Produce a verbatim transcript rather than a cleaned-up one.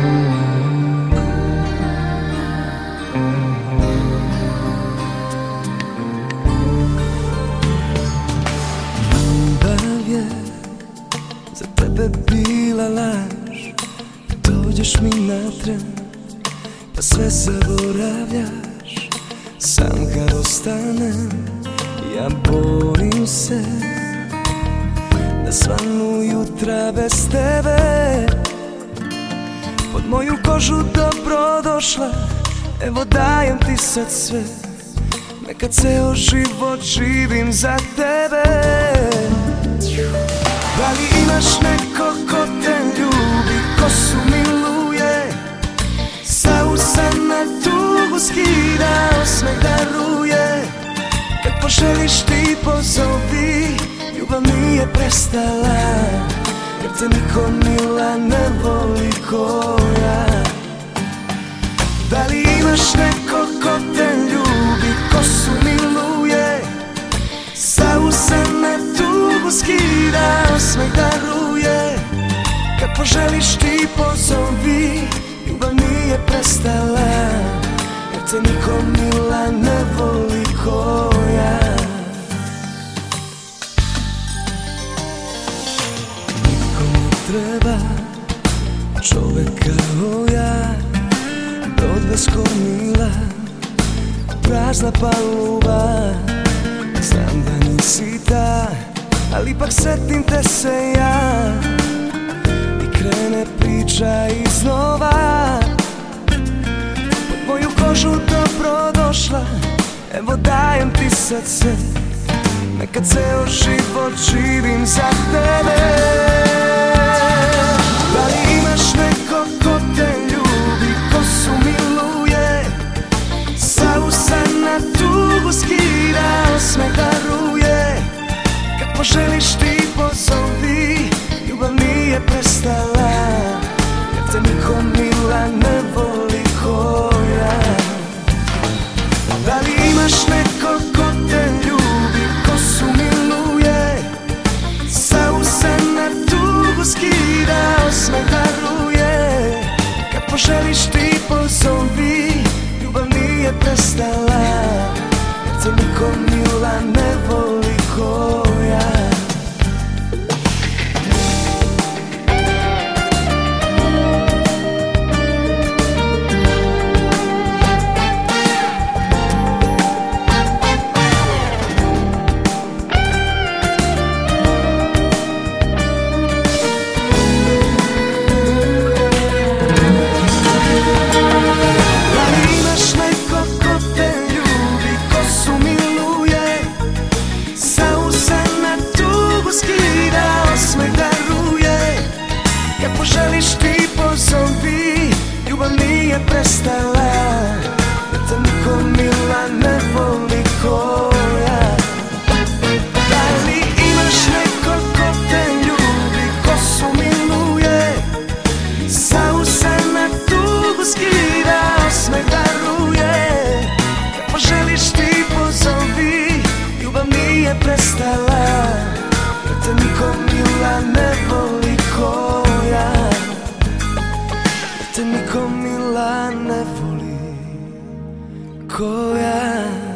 Ljubav je za tebe bila laž, dođeš mi na tren pa sve zaboravljaš. Sam kad ostanem ja borim se da svanu jutra bez tebe. Pod moju kožu dobro došla, evo dajem ti sad sve, neka ceo život živim za tebe. Da li imaš neko ko te ljubi, ko sumiluje, sa usana tugu skida, osmeh daruje. Kad poželiš ti pozovi, ljubav nije prestala, jer te niko mila ne voli ko ja. Da li imaš neko ko te ljubi, ko sumiluje, sa usana tugu skida, osmeh daruje. Kad poželiš ti pozovi, ljubav nije prestala, jer te niko mila ne voli ko ja. Nikomu treba čovek kao ja, brod bez kormila, prazna paluba. Znam da nisi ta, ali ipak setim te se ja i krene priča iznova. Pod moju kožu dobro došla, evo dajem ti sad sve, neka ceo život živim za tebe. Da li imaš neko ko te ljubi, ko sumiluje, sa usana tugu skida, osmeh daruje. Kad poželiš ti pozovi, ljubav nije prestala, jer te niko mila ne voli ko ja. Da li imaš neko ko te ljubi, ko sumiluje, sa usana tugu skida, osmeh daruje. Kad poželiš ti pozovi, ljubav nije prestala, jer te niko mila ne voli ko ja. Želiš ti pozovi, ljubav nije prestala, jer te niko mila ne voli ko ja. Da li imaš neko ko te ljubi, ko sumiluje, sa usana tugu skida, osmeh daruje. Kad poželiš ti pozovi, ljubav nije prestala, jer te niko mila ne voli ko ja. Te niko mila ne voli ko ja.